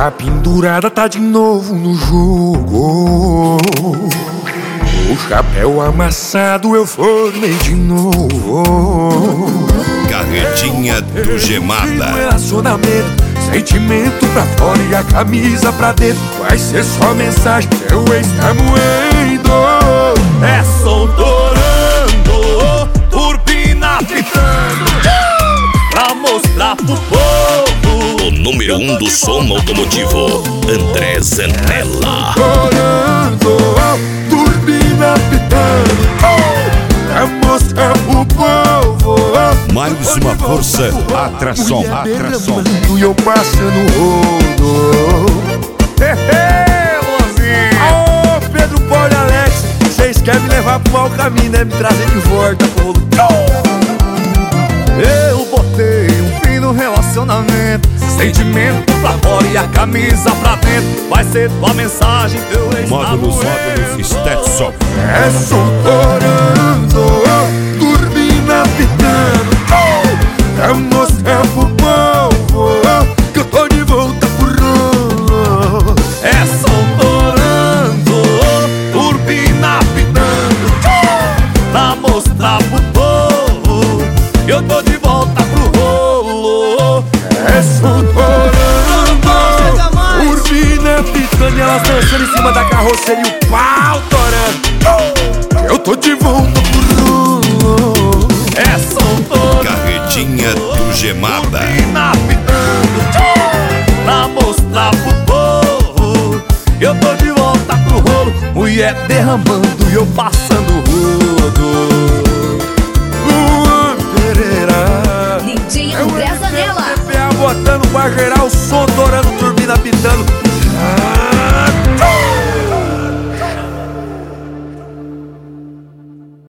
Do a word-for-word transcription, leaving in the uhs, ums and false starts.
A pendurada tá de novo no jogo. O chapéu amassado eu formei de novo. Carretinha do Gemada. Relacionamento, sentimento pra fora e a camisa pra dentro. Vai ser só mensagem, seu ex tá moendo. É som torando, turbina pitando, pra mostrar pro povo. O número um do som automotivo, André Zanella. Torando, turbina pitando, pra mostrar pro povo. Mais uma força, atração, atração. E eu passando rodo. Ô, Pedro, Paulo e Alex, vocês querem me levar pro mau caminho, né? Me trazer de volta, pô. Eu botei um fim no relacionamento, sentimento pra fora e a camisa pra dentro. Vai ser tua mensagem, teu ex tá Módulos, moendo. módulos, Stetson. É som torando, turbina pitando, pra mostrar pro povo que eu tô de volta pro rolo. É som torando, turbina pitando, pra mostrar pro povo que eu tô de volta pro rolo. É som torando, turbina pitando, e elas dançando em cima da carroceria e o pau torando. Eu tô de volta pro rolo. É som torando, Carretinha do Gemada. turbina pitando, pra mostrar pro povo que eu tô de volta pro rolo. Mulher derramando e eu passando rodo. Luan Pereira, D J André Zanella. P A botando pra gerar o som, torando, turbina pitando. Ah,